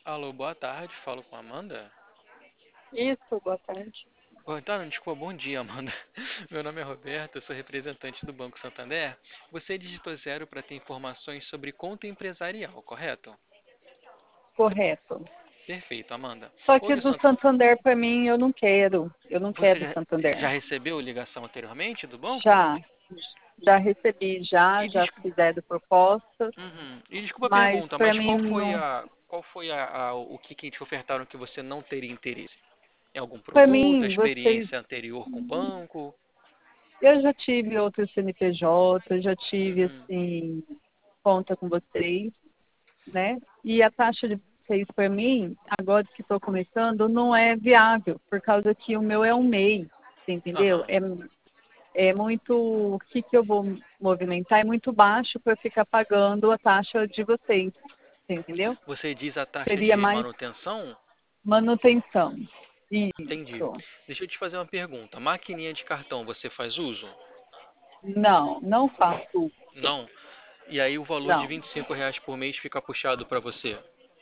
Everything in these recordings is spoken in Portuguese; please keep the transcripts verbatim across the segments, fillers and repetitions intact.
Alô, boa tarde, falo com a Amanda. Isso, boa tarde. Bom, então, desculpa, bom dia, Amanda. Meu nome é Roberto, eu sou representante do Banco Santander. Você digitou zero para ter informações sobre conta empresarial, correto? Correto. Perfeito, Amanda. Só que Hoje o do Sant... Santander para mim eu não quero. Eu não Você quero já, já Santander. recebeu ligação anteriormente do banco? Já, já recebi, já, E, já des- fizeram proposta, Uhum. E desculpa a mas pergunta, para mas mim qual foi não. a, qual foi a, a- o que, que te ofertaram que você não teria interesse? Em algum Para produto, a mim, vocês. experiência anterior com o banco? Eu já tive outro C N P J, já tive Uhum. assim conta com vocês, né? E a taxa de vocês para mim, agora que estou começando, não é viável, por causa que o meu é um mês, você entendeu? Aham. É é muito, o que, que eu vou movimentar é muito baixo para ficar pagando a taxa de vocês, você entendeu? Você diz a taxa Seria de mais manutenção? manutenção. Entendi. Isso. Deixa eu te fazer uma pergunta. Maquininha de cartão você faz uso? Não, não faço isso. Não. E aí o valor de Não. vinte e cinco reais por mês fica puxado para você?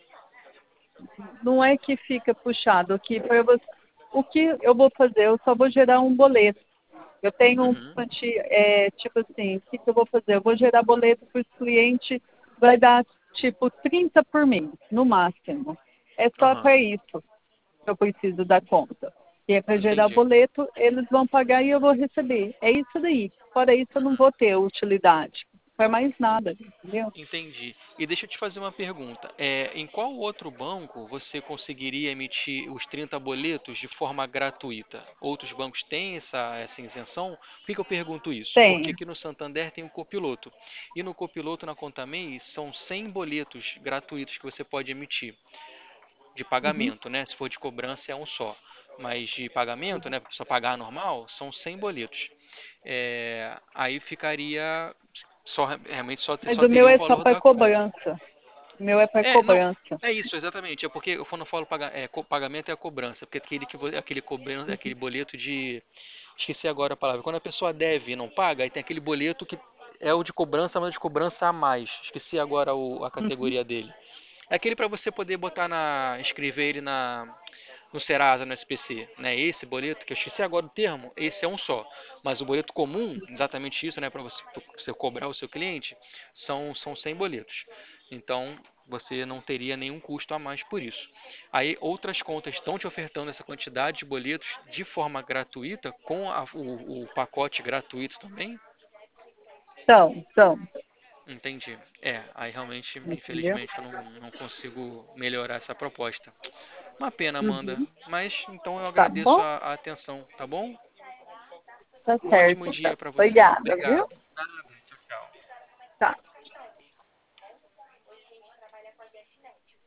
Não é que fica puxado aqui para você. O que eu vou fazer? Eu só vou gerar um boleto. Eu tenho um Uhum. quanti- é, tipo assim, o que, que eu vou fazer? Eu vou gerar boleto para o cliente, vai dar tipo trinta por mês, no máximo. É só Aham. para isso. Eu preciso da conta. E é para gerar o Entendi. boleto, eles vão pagar e eu vou receber. É isso daí. Fora isso, eu não Uhum. vou ter utilidade. Não é mais nada, entendeu? Entendi. E deixa eu te fazer uma pergunta. É, em qual outro banco você conseguiria emitir os trinta boletos de forma gratuita? Outros bancos têm essa, essa isenção? Por que que eu pergunto isso? Porque Tem. aqui no Santander tem o Copiloto. E no Copiloto, na Conta MEI, são cem boletos gratuitos que você pode emitir de Uhum. pagamento, né? Se for de cobrança é um só. Mas de pagamento, né? Só pagar normal, são cem boletos. É, aí ficaria só realmente só, Mas só o meu teria o é só valor para da conta. cobrança. O meu é para É, não, cobrança. é isso, exatamente. É porque eu não falo paga, é, co- pagamento é a cobrança, porque aquele que vo- aquele cobrança, aquele boleto de esqueci agora a palavra. Quando a pessoa deve e não paga, aí tem aquele boleto que é o de cobrança, mas é de cobrança a mais. Esqueci agora o- a Uhum. categoria dele. É aquele para você poder botar na escrever ele na no Serasa, no S P C, né? Esse boleto, que eu esqueci agora o termo, esse é um só. Mas o boleto comum, exatamente isso, né, para você, pra você cobrar o seu cliente, são, são cem boletos. Então, você não teria nenhum custo a mais por isso. Aí, outras contas estão te ofertando essa quantidade de boletos de forma gratuita, com a- o, o pacote gratuito também? São, são. Entendi. É, aí realmente, Entendeu? infelizmente, eu não, não consigo melhorar essa proposta. Uma pena, Amanda. Uhum. Mas então eu Tá agradeço bom? a, a atenção, tá bom? Tá Um certo, ótimo então. dia para você. Obrigada, viu? Obrigado.